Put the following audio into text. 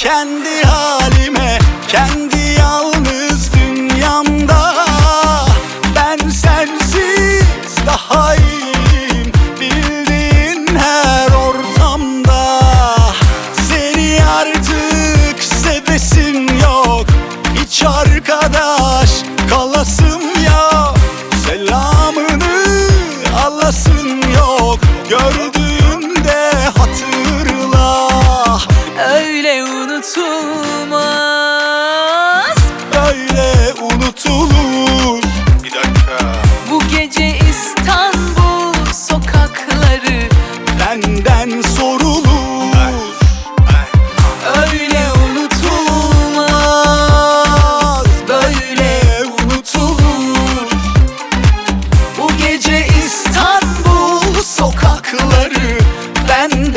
kendi halime, kendi yalnız dünyamda. Ben sensiz daha iyiyim bildiğin her ortamda. Seni artık sevesim yok, hiç arkadaş kalasım yok. Selamını alasın yok, gördüğünde hatırla. Öyle unutulmaz, Öyle unutulur. Bir dakika. bu gece İstanbul sokakları Benden sorulur. Öyle unutulmaz, böyle unutulur. Bu gece İstanbul sokakları benden